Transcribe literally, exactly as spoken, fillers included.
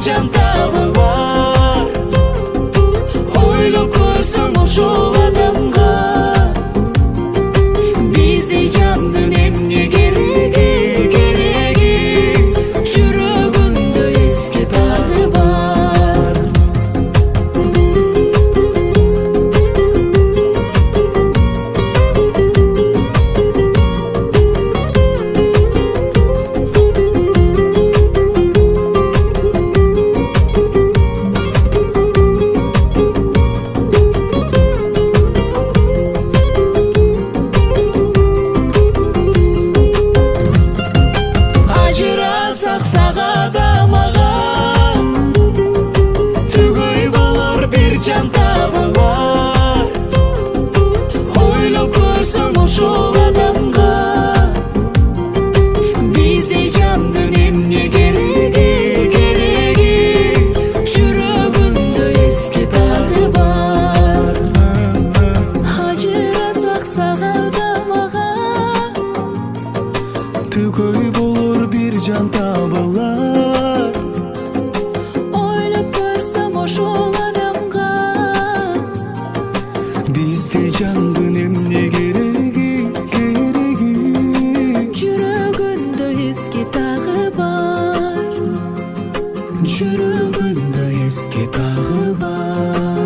жан табылар. Ойлоп көрсөң ошол адамга биздей жандын эмне кереги, кереги. Жүрөгүндө эски дагы бар. Ажырасак сага да мага түгөй болор бир жан табылар. Ойлоп көрсөң ошол адамга биздей жандын эмне кереги, кереги. Жүрөгүндө эски дагы бар. Ажырасак сага да мага түгөй болор бир жан табылар. ойлоп көрсөң ошол адамга Биздей жандын эмне кереги, кереги. жүрөгүндө эски дагы бар. Жүрөгүндө эски дагы бар.